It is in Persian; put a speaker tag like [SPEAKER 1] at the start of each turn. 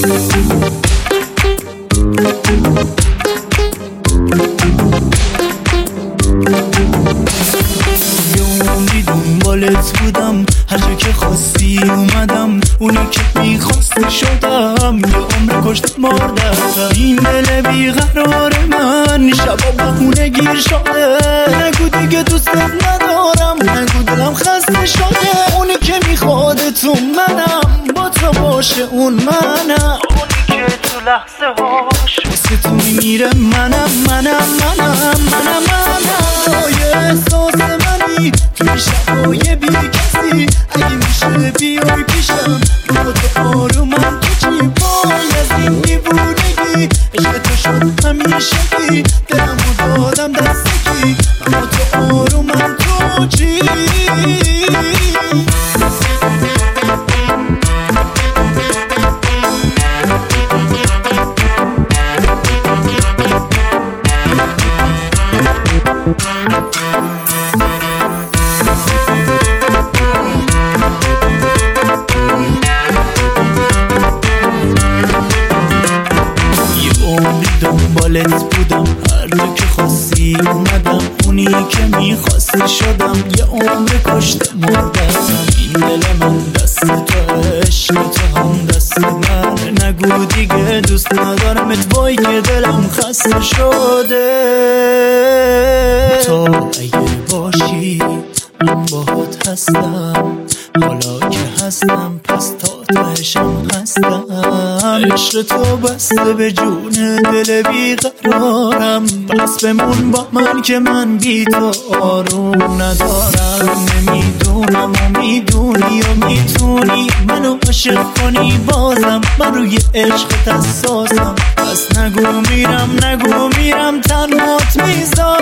[SPEAKER 1] دنبالت بودم هر جا که خواستی اومدم، اونی که میخواستی شدم، یه عمر کشت مردم. این دل بیقرار من شبا بخونه گیر شده، نگو دیگه دوستت ندارم، نگو دلم خسته شده. اونی که میخواد تو منم، با تو باشه اون منم، اونی که تو لحظه هاش واسه تو میمیره منم. یه احساس منی توی شبای بی کسی، اگه میشه بیای پیشم با تو آرومم تو چی وای از این دیوونگی. عشق تو شد همیشگی، دلمو دادم دستگی، با تو آرومم تو چی. دنبالت بودم هر جا که خواستی اومدم، اونی که میخواستی شدم، یه عمر کشت مردم. این دل من دست تو، عشق تو هم دست من، نگو دیگه دوست ندارمت وای که دلم خسته شده. تو اگه باشی من باهات هستم، حالا که هستم پس تا تهشم هستم. عشق تو بسته به جون دل بیقرارم، بس بمون با من که من بی تو آروم ندارم. نمیدونم و میدونی و میتونی منو عاشق کنی بازم، من روی عشقت حساسم. پس نگو میرم تنهات میذارم.